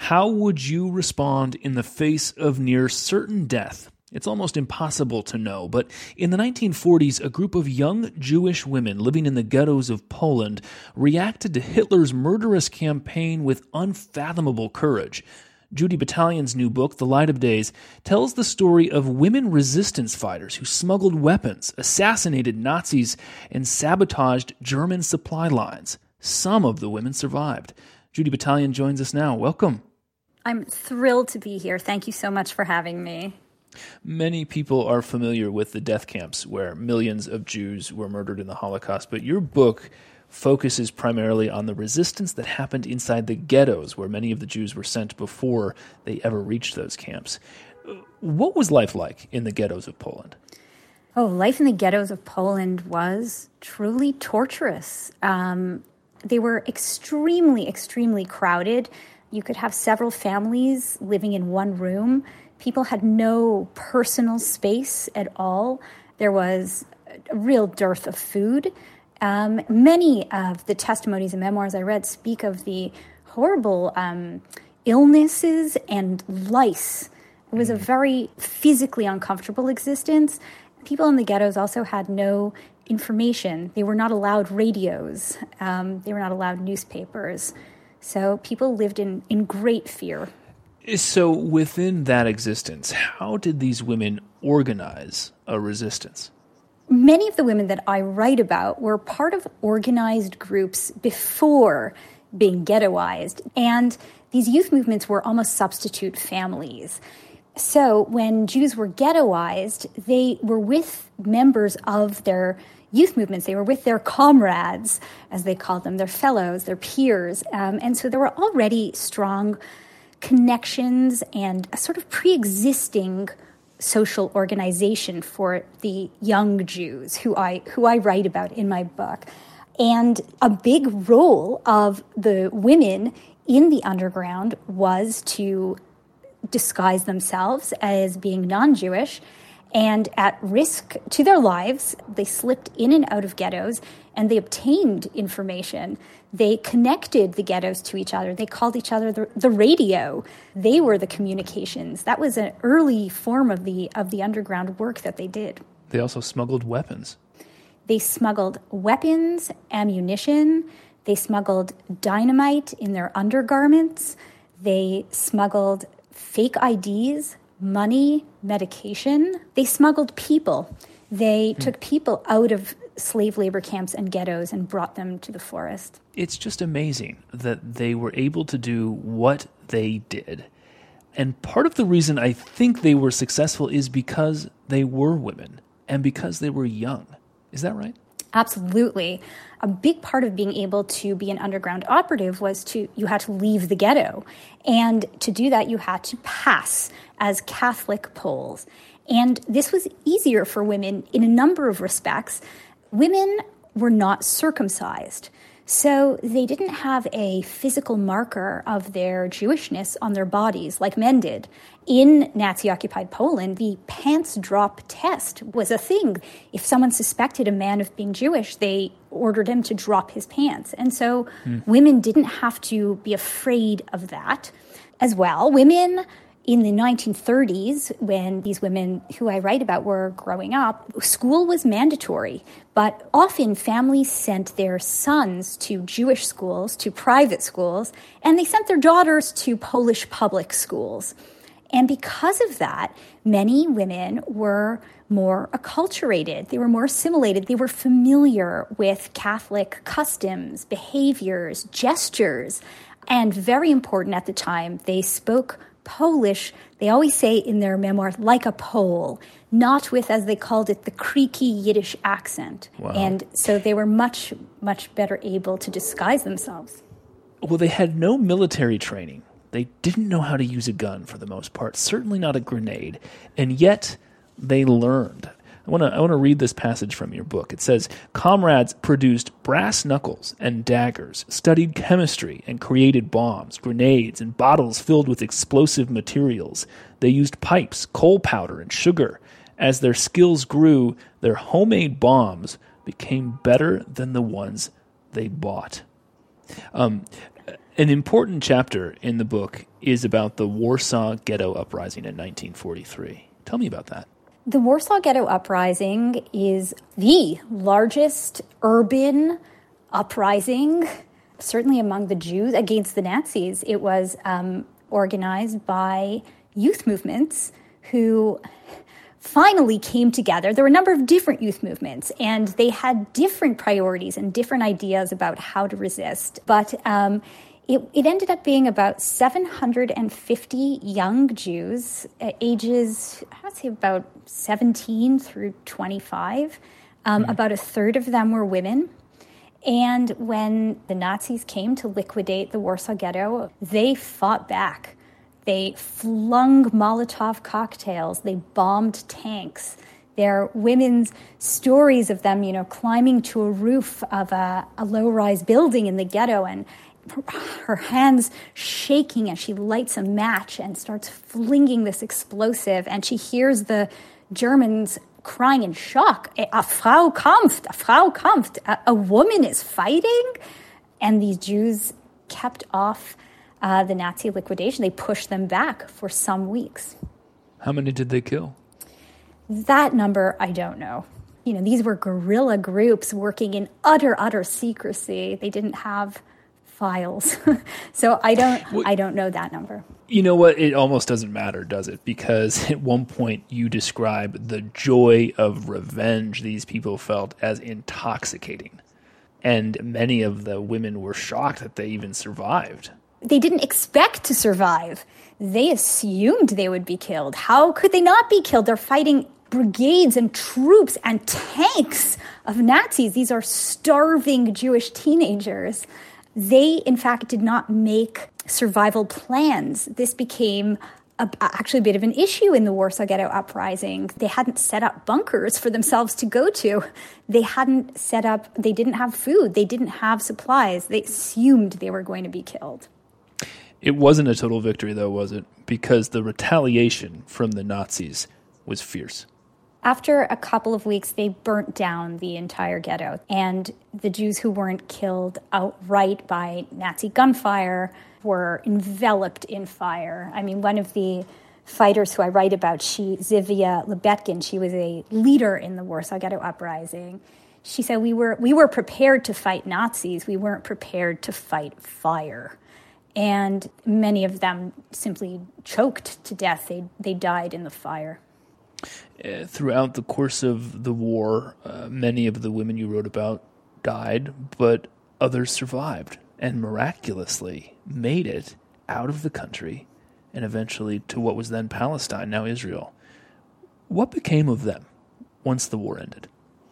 How would you respond in the face of near certain death? It's almost impossible to know, but in the 1940s, a group of young Jewish women living in the ghettos of Poland reacted to Hitler's murderous campaign with unfathomable courage. Judy Battalion's new book, The Light of Days, tells the story of women resistance fighters who smuggled weapons, assassinated Nazis, and sabotaged German supply lines. Some of the women survived. Judy Battalion joins us now. Welcome. I'm thrilled to be here. Thank you so much for having me. Many people are familiar with the death camps where millions of Jews were murdered in the Holocaust, but your book focuses primarily on the resistance that happened inside the ghettos where many of the Jews were sent before they ever reached those camps. What was life like in the ghettos of Poland? Oh, life in the ghettos of Poland was truly torturous. They were extremely, extremely crowded. You could have several families living in one room. People had no personal space at all. There was a real dearth of food. Many of the testimonies and memoirs I read speak of the horrible illnesses and lice. It was a very physically uncomfortable existence. People in the ghettos also had no information. They were not allowed radios. They were not allowed newspapers. So people lived in great fear. So within that existence, how did these women organize a resistance? Many of the women that I write about were part of organized groups before being ghettoized. And these youth movements were almost substitute families. So when Jews were ghettoized, they were with members of their youth movements. They were with their comrades, as they called them, their fellows, their peers. And so there were already strong connections and a sort of pre-existing social organization for the young Jews who I write about in my book. And a big role of the women in the underground was to disguise themselves as being non-Jewish, and at risk to their lives, they slipped in and out of ghettos, and they obtained information. They connected the ghettos to each other. They called each other the radio. They were the communications. That was an early form of the underground work that they did. They also smuggled weapons. They smuggled weapons, ammunition. They smuggled dynamite in their undergarments. They smuggled fake IDs, money, medication. They smuggled people. They took people out of slave labor camps and ghettos and brought them to the forest. It's just amazing that they were able to do what they did. And part of the reason I think they were successful is because they were women and because they were young. Is that right? Absolutely. A big part of being able to be an underground operative was you had to leave the ghetto. And to do that, you had to pass as Catholic Poles. And this was easier for women in a number of respects. Women were not circumcised, so they didn't have a physical marker of their Jewishness on their bodies like men did. In Nazi-occupied Poland, the pants drop test was a thing. If someone suspected a man of being Jewish, they ordered him to drop his pants. And so women didn't have to be afraid of that. As well, women in the 1930s, when these women who I write about were growing up, school was mandatory. But often families sent their sons to Jewish schools, to private schools, and they sent their daughters to Polish public schools. And because of that, many women were more acculturated. They were more assimilated. They were familiar with Catholic customs, behaviors, gestures. And very important at the time, they spoke Polish, they always say in their memoir, like a Pole, not with, as they called it, the creaky Yiddish accent. Wow. And so they were much, much better able to disguise themselves. Well, they had no military training. They didn't know how to use a gun for the most part, certainly not a grenade, and yet they learned. I want to read this passage from your book. It says, comrades produced brass knuckles and daggers, studied chemistry, and created bombs, grenades, and bottles filled with explosive materials. They used pipes, coal powder, and sugar. As their skills grew, their homemade bombs became better than the ones they bought. An important chapter in the book is about the Warsaw Ghetto Uprising in 1943. Tell me about that. The Warsaw Ghetto Uprising is the largest urban uprising, certainly among the Jews, against the Nazis. It was organized by youth movements who finally came together. There were a number of different youth movements, and they had different priorities and different ideas about how to resist. But it ended up being about 750 young Jews, ages, I would say about 17 through 25. About a third of them were women. And when the Nazis came to liquidate the Warsaw Ghetto, they fought back. They flung Molotov cocktails. They bombed tanks. There are women's stories of them, climbing to a roof of a low-rise building in the ghetto and her hands shaking as she lights a match and starts flinging this explosive. And she hears the Germans crying in shock, "A Frau kämpft, a Frau kämpft, a woman is fighting." And these Jews kept off the Nazi liquidation. They pushed them back for some weeks. How many did they kill? That number, I don't know. These were guerrilla groups working in utter secrecy. They didn't have files. So I don't know that number. You know what? It almost doesn't matter, does it? Because at one point you describe the joy of revenge these people felt as intoxicating. And many of the women were shocked that they even survived. They didn't expect to survive. They assumed they would be killed. How could they not be killed? They're fighting brigades and troops and tanks of Nazis. These are starving Jewish teenagers. They, in fact, did not make survival plans. This became actually a bit of an issue in the Warsaw Ghetto Uprising. They hadn't set up bunkers for themselves to go to. They didn't have food. They didn't have supplies. They assumed they were going to be killed. It wasn't a total victory, though, was it? Because the retaliation from the Nazis was fierce. After a couple of weeks, they burnt down the entire ghetto. And the Jews who weren't killed outright by Nazi gunfire were enveloped in fire. I mean, one of the fighters who I write about, Zivia Lebetkin, she was a leader in the Warsaw Ghetto Uprising. She said, we were prepared to fight Nazis. We weren't prepared to fight fire. And many of them simply choked to death. They died in the fire. Throughout the course of the war, many of the women you wrote about died, but others survived and miraculously made it out of the country and eventually to what was then Palestine, now Israel. What became of them once the war ended?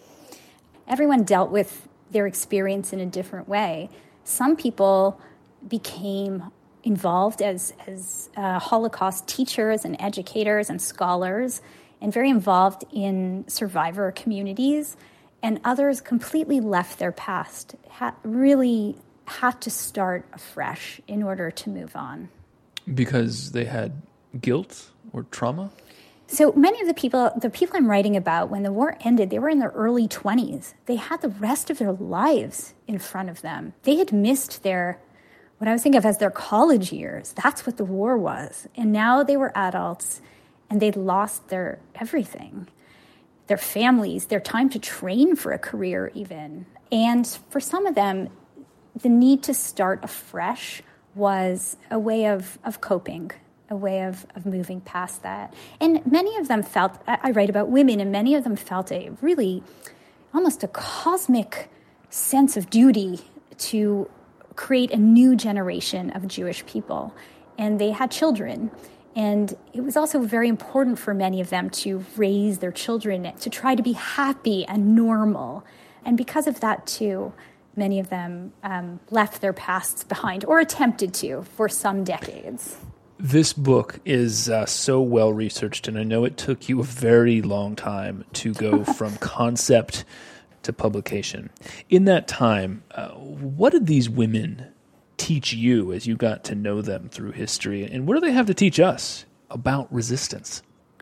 Everyone dealt with their experience in a different way. Some people became involved as Holocaust teachers and educators and scholars, and very involved in survivor communities, and others completely left their past, really had to start afresh in order to move on. Because they had guilt or trauma? So many of the people I'm writing about, when the war ended, they were in their early 20s. They had the rest of their lives in front of them. They had missed what I was thinking of as their college years. That's what the war was. And now they were adults, and they'd lost their everything, their families, their time to train for a career even. And for some of them, the need to start afresh was a way of coping, a way of moving past that. And many of them felt, I write about women, and many of them felt a really, almost a cosmic sense of duty to create a new generation of Jewish people. And they had children. And it was also very important for many of them to raise their children, to try to be happy and normal. And because of that, too, many of them left their pasts behind, or attempted to, for some decades. This book is so well researched, and I know it took you a very long time to go from concept to publication. In that time, what did these women teach you as you got to know them through history, and what do they have to teach us about resistance?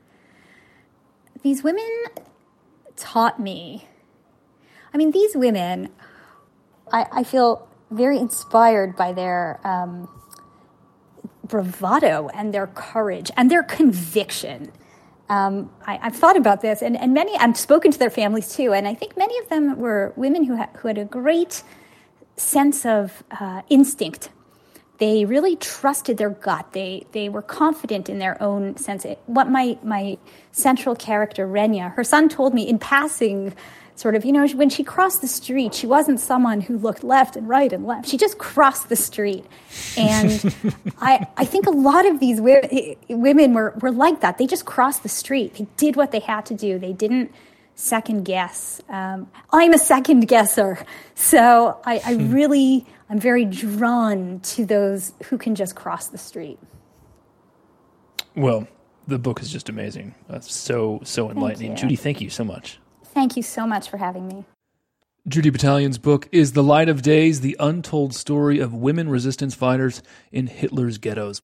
These women taught me. I mean, these women, I feel very inspired by their bravado and their courage and their conviction. I've thought about this, and many, I've spoken to their families too, and I think many of them were women who had a great sense of instinct. They really trusted their gut. They were confident in their own sense. What my central character, Renya, her son told me in passing, sort of, when she crossed the street, she wasn't someone who looked left and right and left. She just crossed the street. And I think a lot of these women were like that. They just crossed the street. They did what they had to do. They didn't second guess. I'm a second guesser. So I'm very drawn to those who can just cross the street. Well, the book is just amazing. So enlightening. Judy, thank you so much. Thank you so much for having me. Judy Battalion's book is The Light of Days, the untold story of women resistance fighters in Hitler's ghettos.